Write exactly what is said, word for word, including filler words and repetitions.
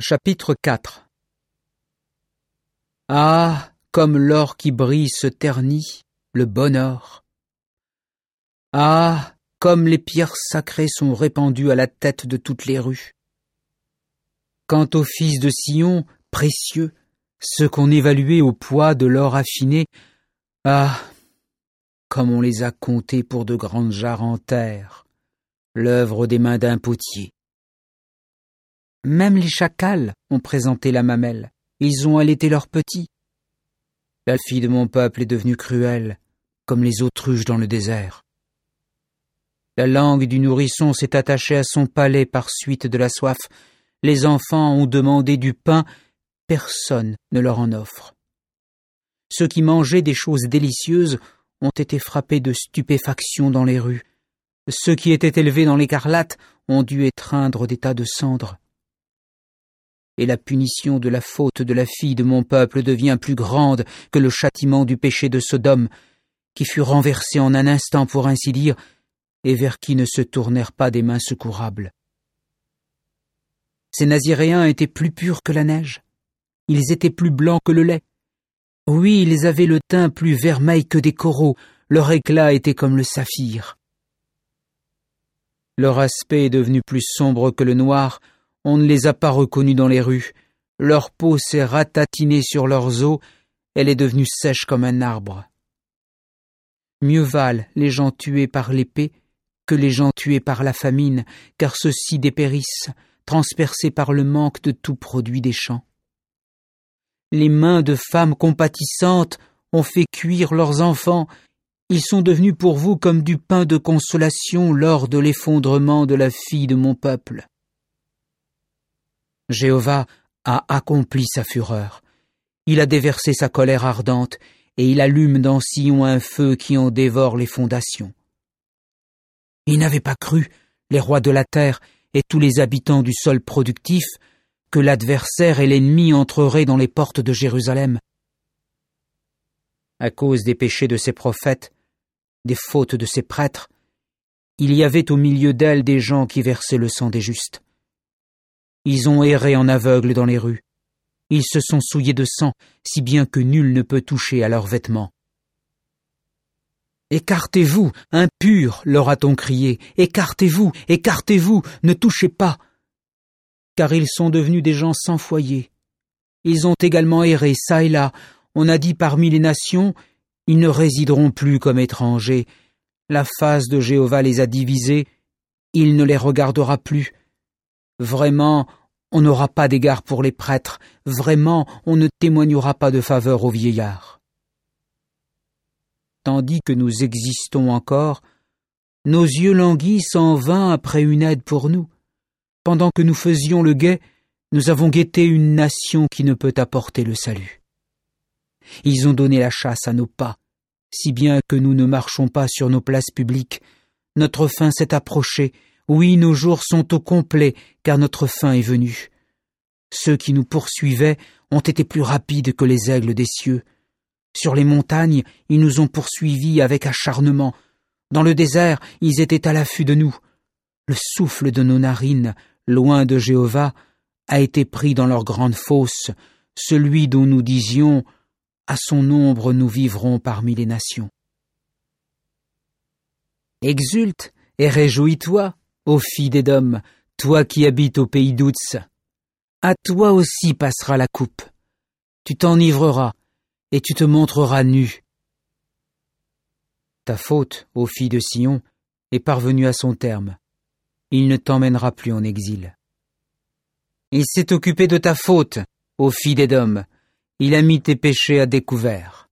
Chapitre quatre. Ah, comme l'or qui brille se ternit, le bon or. Ah, comme les pierres sacrées sont répandues à la tête de toutes les rues. Quant aux fils de Sion, précieux, ceux qu'on évaluait au poids de l'or affiné, ah, comme on les a comptés pour de grandes jarres en terre, l'œuvre des mains d'un potier. Même les chacals ont présenté la mamelle, ils ont allaité leurs petits. La fille de mon peuple est devenue cruelle, comme les autruches dans le désert. La langue du nourrisson s'est attachée à son palais par suite de la soif. Les enfants ont demandé du pain, personne ne leur en offre. Ceux qui mangeaient des choses délicieuses ont été frappés de stupéfaction dans les rues. Ceux qui étaient élevés dans l'écarlate ont dû étreindre des tas de cendres. Et la punition de la faute de la fille de mon peuple devient plus grande que le châtiment du péché de Sodome, qui fut renversé en un instant pour ainsi dire, et vers qui ne se tournèrent pas des mains secourables. Ces Naziréens étaient plus purs que la neige, ils étaient plus blancs que le lait. Oui, ils avaient le teint plus vermeil que des coraux, leur éclat était comme le saphir. Leur aspect est devenu plus sombre que le noir, on ne les a pas reconnus dans les rues. Leur peau s'est ratatinée sur leurs os, elle est devenue sèche comme un arbre. Mieux valent les gens tués par l'épée que les gens tués par la famine, car ceux-ci dépérissent, transpercés par le manque de tout produit des champs. Les mains de femmes compatissantes ont fait cuire leurs enfants, ils sont devenus pour vous comme du pain de consolation lors de l'effondrement de la fille de mon peuple. Jéhovah a accompli sa fureur. Il a déversé sa colère ardente, et il allume dans Sion un feu qui en dévore les fondations. Ils n'avaient pas cru, les rois de la terre et tous les habitants du sol productif, que l'adversaire et l'ennemi entreraient dans les portes de Jérusalem. À cause des péchés de ses prophètes, des fautes de ses prêtres, il y avait au milieu d'elles des gens qui versaient le sang des justes. Ils ont erré en aveugles dans les rues. Ils se sont souillés de sang, si bien que nul ne peut toucher à leurs vêtements. « Écartez-vous, impurs !» leur a-t-on crié. « Écartez-vous, écartez-vous, ne touchez pas !» Car ils sont devenus des gens sans foyer. Ils ont également erré çà et là. On a dit parmi les nations, ils ne résideront plus comme étrangers. La face de Jéhovah les a divisés, il ne les regardera plus. Vraiment, on n'aura pas d'égard pour les prêtres, vraiment, on ne témoignera pas de faveur aux vieillards. Tandis que nous existons encore, nos yeux languissent en vain après une aide pour nous. Pendant que nous faisions le guet, nous avons guetté une nation qui ne peut apporter le salut. Ils ont donné la chasse à nos pas, si bien que nous ne marchons pas sur nos places publiques. Notre fin s'est approchée. Oui, nos jours sont au complet, car notre fin est venue. Ceux qui nous poursuivaient ont été plus rapides que les aigles des cieux. Sur les montagnes, ils nous ont poursuivis avec acharnement. Dans le désert, ils étaient à l'affût de nous. Le souffle de nos narines, loin de Jéhovah, a été pris dans leur grande fosse, celui dont nous disions « À son ombre nous vivrons parmi les nations ». Exulte et réjouis-toi, ô fille d'Édom, toi qui habites au pays d'Outs, à toi aussi passera la coupe. Tu t'enivreras et tu te montreras nu. Ta faute, ô fille de Sion, est parvenue à son terme. Il ne t'emmènera plus en exil. Il s'est occupé de ta faute, ô fille d'Édom. Il a mis tes péchés à découvert.